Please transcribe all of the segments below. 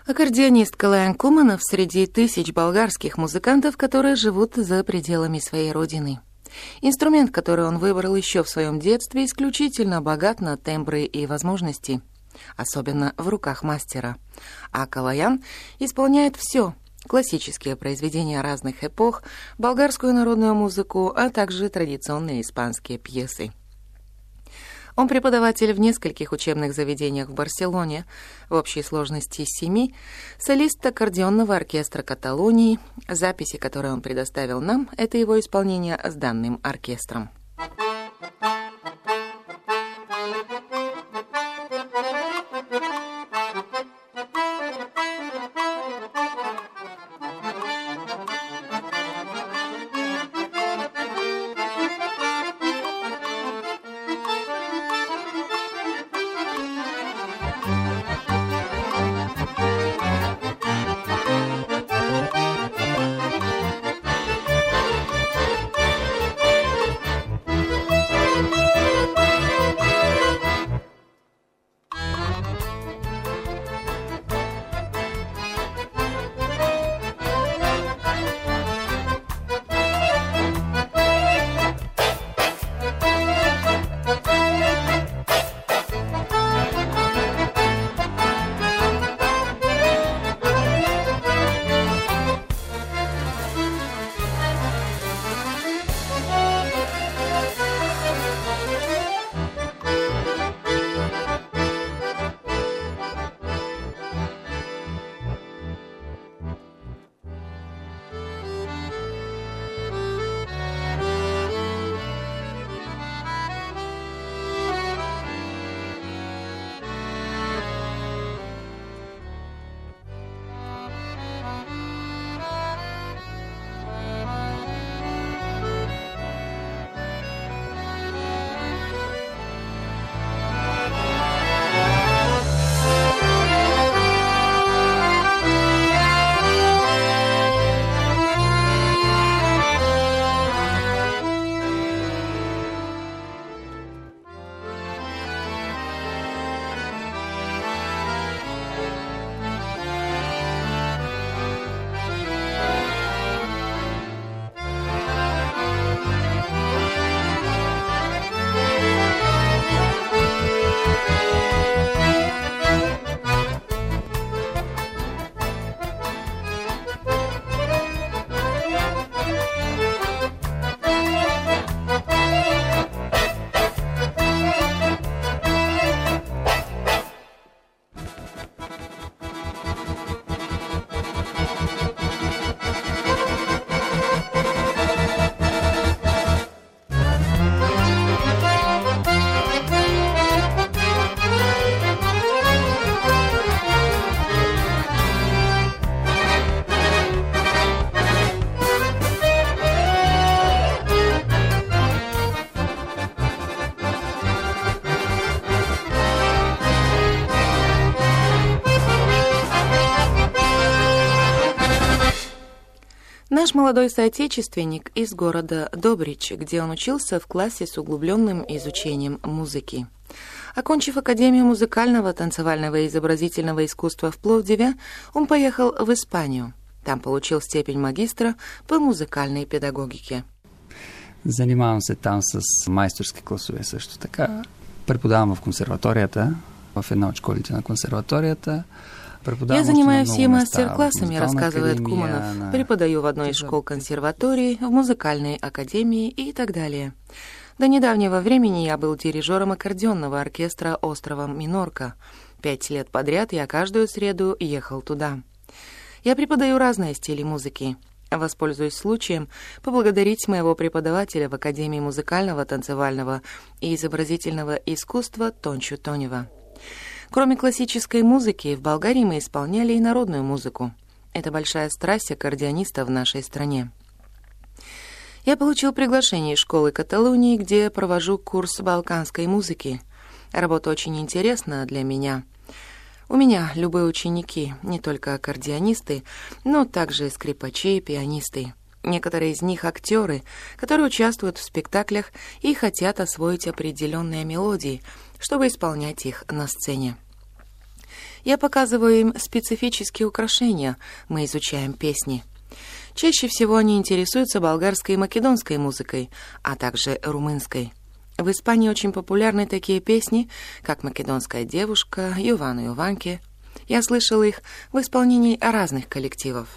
Аккордеонист Калаян Куманов среди тысяч болгарских музыкантов, которые живут за пределами своей родины. Инструмент, который он выбрал еще в своем детстве, исключительно богат на тембры и возможности, особенно в руках мастера. А Калаян исполняет все — классические произведения разных эпох, болгарскую народную музыку, а также традиционные испанские пьесы. Он преподаватель в нескольких учебных заведениях в Барселоне, в общей сложности 7, солист аккордеонного оркестра Каталонии. Записи, которые он предоставил нам, это его исполнение с данным оркестром. Наш молодой соотечественник из города Добрич, где он учился в классе с углубленным изучением музыки. Окончив Академию музыкального, танцевального и изобразительного искусства в Пловдиве, он поехал в Испанию. Там получил степень магистра по музыкальной педагогике. Занимавам се там с майсторски класове също така. Преподавам в консерваторията, в една от школите на консерваторията. Я занимаюсь и мастер-классами, рассказывает Куманов. Преподаю в одной из школ консерватории, в музыкальной академии и так далее. До недавнего времени я был дирижером аккордеонного оркестра острова Минорка. 5 лет подряд я каждую среду ехал туда. Я преподаю разные стили музыки. Воспользуюсь случаем поблагодарить моего преподавателя в Академии музыкального, танцевального и изобразительного искусства Тончу Тонева. Кроме классической музыки, в Болгарии мы исполняли и народную музыку. Это большая страсть аккордеониста в нашей стране. Я получил приглашение из школы Каталонии, где провожу курс балканской музыки. Работа очень интересна для меня. У меня любые ученики, не только аккордеонисты, но также скрипачи и пианисты. Некоторые из них актеры, которые участвуют в спектаклях и хотят освоить определенные мелодии, чтобы исполнять их на сцене. Я показываю им специфические украшения, мы изучаем песни. Чаще всего они интересуются болгарской и македонской музыкой, а также румынской. В Испании очень популярны такие песни, как «Македонская девушка», «Ювану Юванке». Я слышала их в исполнении разных коллективов.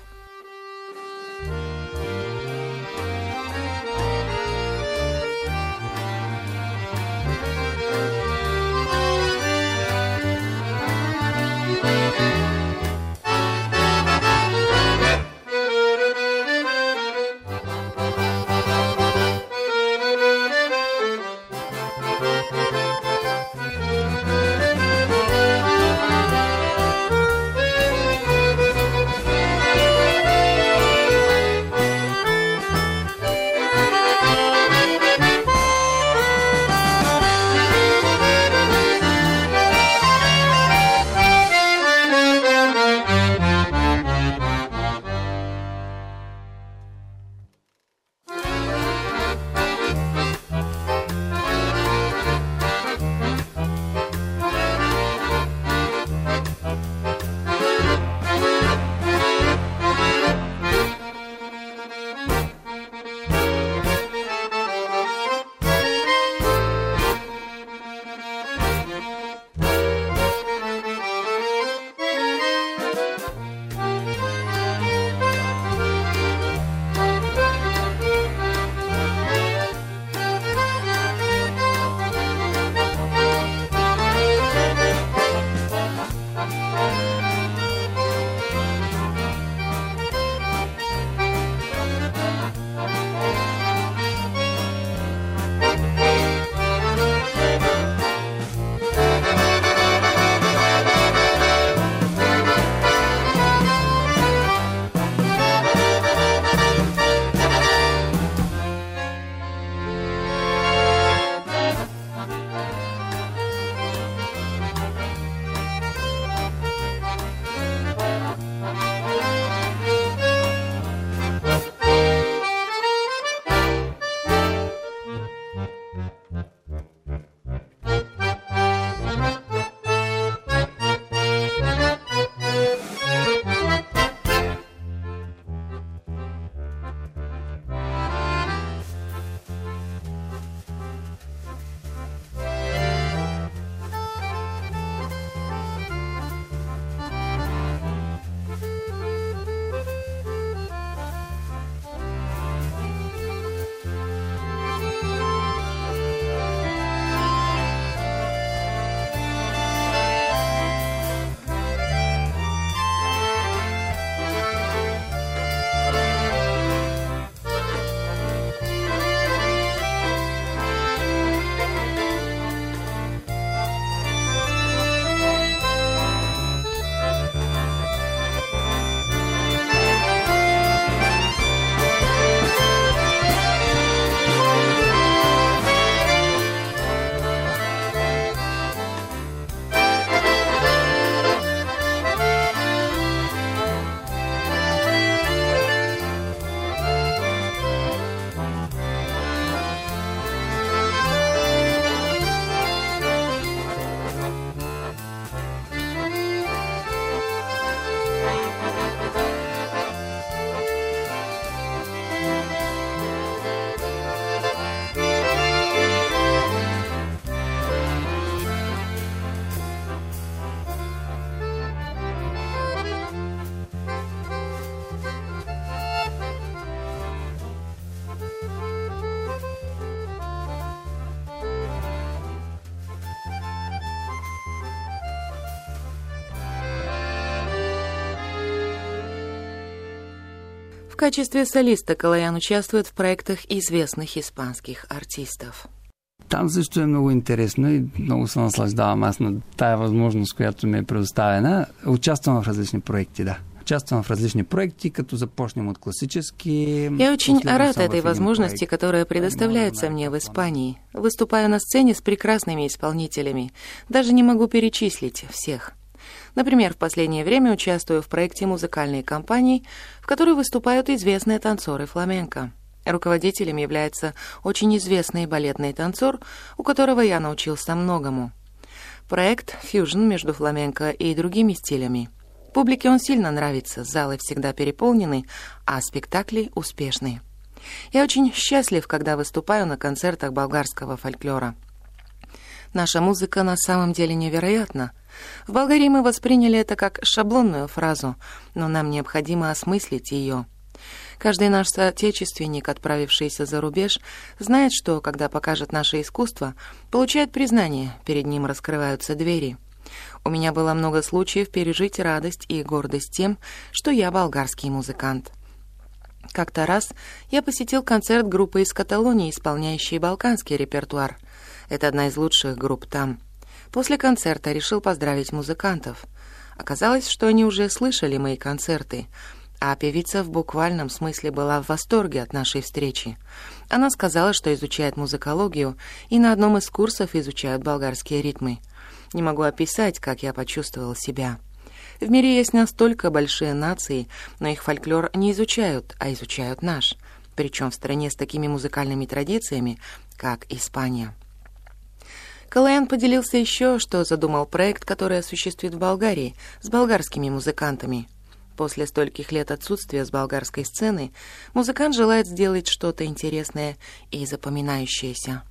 В качестве солиста Калаян участвует в проектах известных испанских артистов. Там също е много интересно и много се наслаждавам аз на тая възможност, която ми е предоставена. Участвам в различни проекти, да. Участвам в различни проекти, като започнем от классические. Я очень рад этой возможности, которая предоставляется мне в Испании. Выступаю на сцене с прекрасными исполнителями. Даже не могу перечислить всех. Например, в последнее время участвую в проекте музыкальной компании, в которой выступают известные танцоры фламенко. Руководителем является очень известный балетный танцор, у которого я научился многому. Проект «Фьюжн» между фламенко и другими стилями. Публике он сильно нравится, залы всегда переполнены, а спектакли успешны. Я очень счастлив, когда выступаю на концертах болгарского фольклора. Наша музыка на самом деле невероятна. В Болгарии мы восприняли это как шаблонную фразу, но нам необходимо осмыслить ее. Каждый наш соотечественник, отправившийся за рубеж, знает, что, когда покажет наше искусство, получает признание, перед ним раскрываются двери. У меня было много случаев пережить радость и гордость тем, что я болгарский музыкант. Как-то раз я посетил концерт группы из Каталонии, исполняющей балканский репертуар. Это одна из лучших групп там. После концерта решил поздравить музыкантов. Оказалось, что они уже слышали мои концерты, а певица в буквальном смысле была в восторге от нашей встречи. Она сказала, что изучает музыкологию и на одном из курсов изучают болгарские ритмы. Не могу описать, как я почувствовал себя. В мире есть настолько большие нации, но их фольклор не изучают, а изучают наш, причем в стране с такими музыкальными традициями, как Испания. Калаян поделился еще, что задумал проект, который осуществит в Болгарии, с болгарскими музыкантами. После стольких лет отсутствия с болгарской сцены музыкант желает сделать что-то интересное и запоминающееся.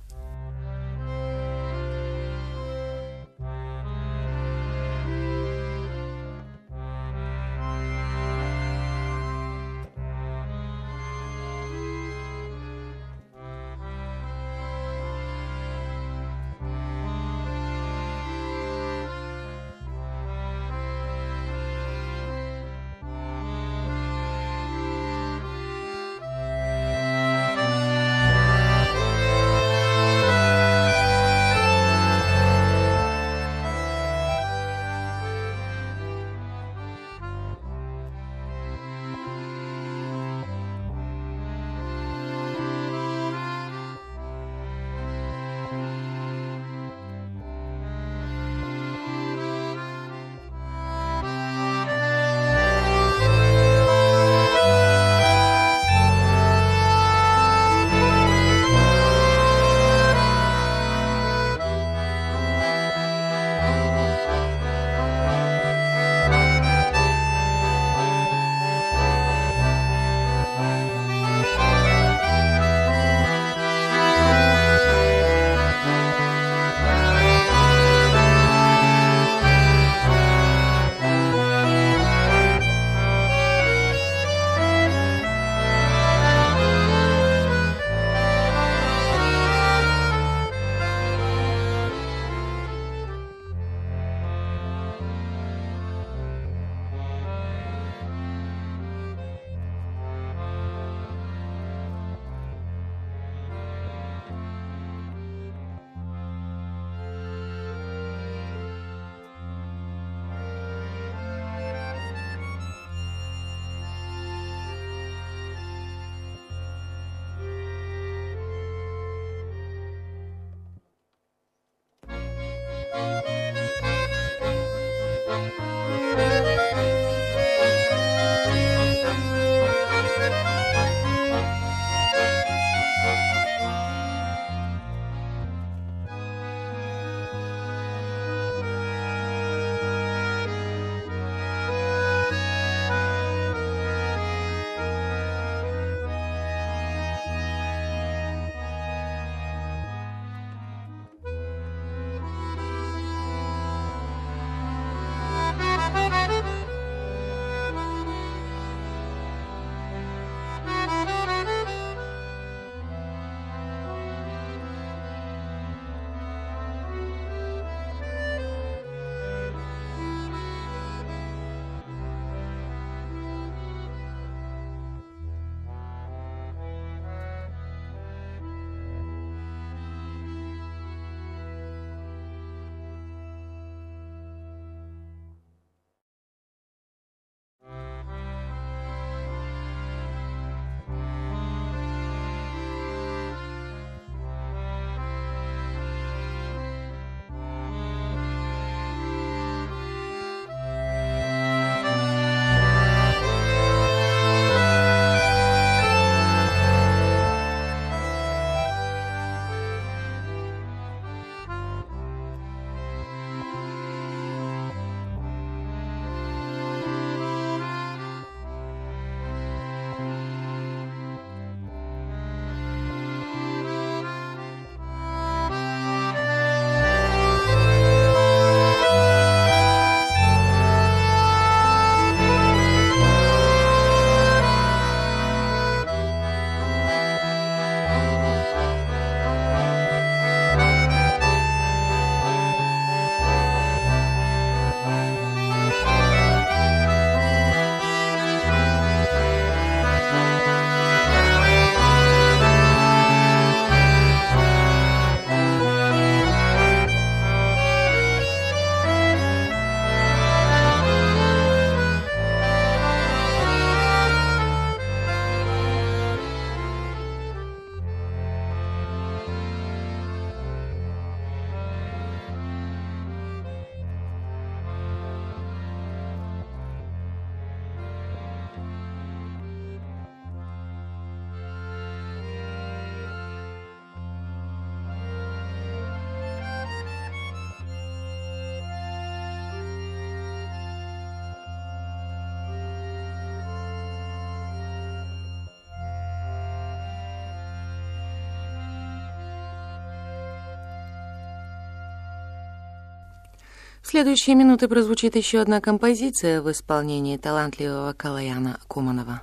В следующие минуты прозвучит еще одна композиция в исполнении талантливого Калаяна Куманова.